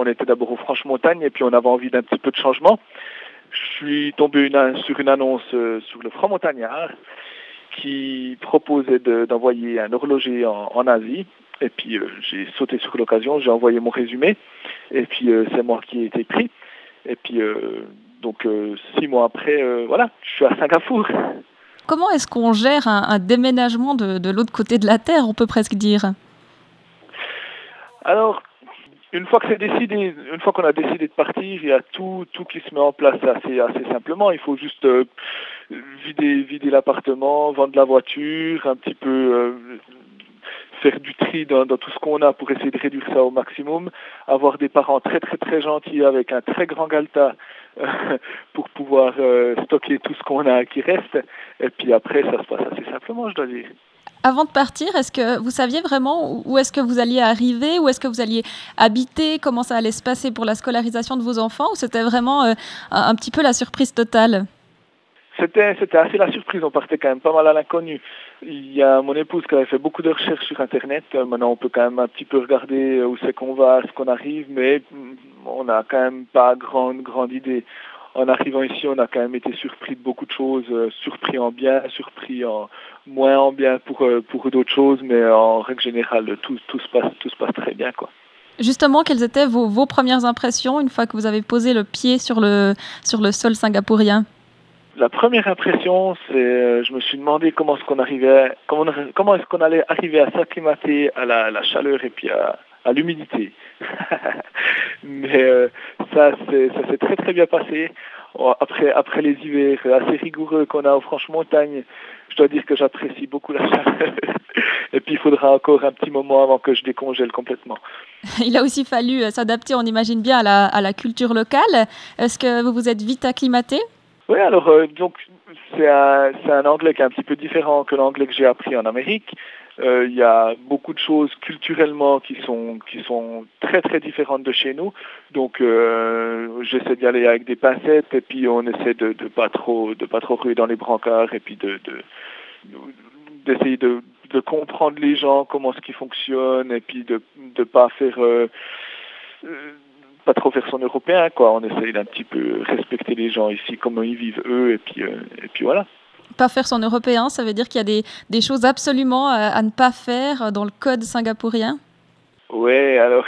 on était d'abord aux Franches-Montagnes et puis on avait envie d'un petit peu de changement. Je suis tombé sur une annonce sur le Franc Montagnard qui proposait d'envoyer un horloger en Asie. Et puis j'ai sauté sur l'occasion, j'ai envoyé mon résumé. Et puis c'est moi qui ai été pris. Et puis donc 6 mois après, voilà, je suis à Singapour. Comment est-ce qu'on gère un déménagement de l'autre côté de la Terre, on peut presque dire? Alors, une fois qu'on a décidé de partir, il y a tout qui se met en place assez simplement. Il faut juste vider l'appartement, vendre la voiture, un petit peu faire du tri dans tout ce qu'on a pour essayer de réduire ça au maximum, avoir des parents très très très gentils avec un très grand galta pour pouvoir stocker tout ce qu'on a qui reste. Et puis après, ça se passe assez simplement, je dois dire. Avant de partir, est-ce que vous saviez vraiment où est-ce que vous alliez arriver, où est-ce que vous alliez habiter, comment ça allait se passer pour la scolarisation de vos enfants, ou c'était vraiment un petit peu la surprise totale? C'était assez la surprise, on partait quand même pas mal à l'inconnu. Il y a mon épouse qui avait fait beaucoup de recherches sur Internet. Maintenant, on peut quand même un petit peu regarder où c'est qu'on va, ce qu'on arrive, mais on n'a quand même pas grande idée. En arrivant ici, on a quand même été surpris de beaucoup de choses, surpris en bien, surpris en moins en bien pour d'autres choses, mais en règle générale, tout se passe très bien, quoi. Justement, quelles étaient vos premières impressions une fois que vous avez posé le pied sur le sol singapourien? La première impression, c'est, je me suis demandé comment est-ce qu'on allait arriver à s'acclimater à la chaleur et puis à l'humidité. Mais ça s'est très très bien passé. Après les hivers assez rigoureux qu'on a aux Franches-Montagnes, je dois dire que j'apprécie beaucoup la chaleur. Et puis il faudra encore un petit moment avant que je décongèle complètement. Il a aussi fallu s'adapter, on imagine bien, à la culture locale. Est-ce que vous vous êtes vite acclimaté? Oui, alors donc c'est un anglais qui est un petit peu différent que l'anglais que j'ai appris en Amérique. Il y a beaucoup de choses culturellement qui sont très très différentes de chez nous. Donc j'essaie d'y aller avec des pincettes et puis on essaie de pas trop ruer dans les brancards et puis d'essayer de comprendre les gens, comment ce qui fonctionne et puis de pas faire pas trop faire son européen, quoi. On essaye d'un petit peu respecter les gens ici, comment ils vivent eux, et puis voilà. Pas faire son européen, ça veut dire qu'il y a des choses absolument à ne pas faire dans le code singapourien? Ouais, alors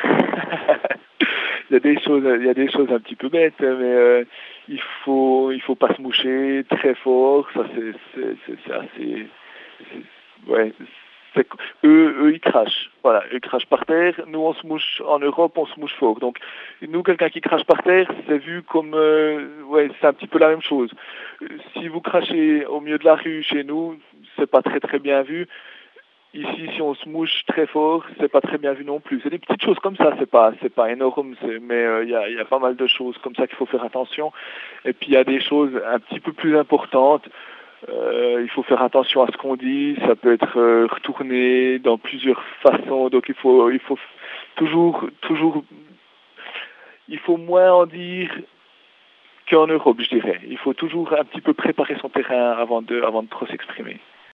il y a des choses un petit peu bêtes, mais il faut pas se moucher très fort. Ça c'est assez, ouais. c'est- eux ils crachent, voilà, eux ils crachent par terre. Nous on se mouche en Europe, on se mouche fort. Donc nous quelqu'un qui crache par terre, c'est vu comme ouais, c'est un petit peu la même chose. Si vous crachez au milieu de la rue chez nous, c'est pas très très bien vu. Ici, si on se mouche très fort, c'est pas très bien vu non plus. C'est des petites choses comme ça, c'est pas énorme, mais il y a pas mal de choses comme ça qu'il faut faire attention. Et puis il y a des choses un petit peu plus importantes. Il faut faire attention à ce qu'on dit. Ça peut être retourné dans plusieurs façons. Donc il faut toujours, il faut moins en dire qu'en Europe, je dirais. Il faut toujours un petit peu préparer son terrain avant de trop s'exprimer.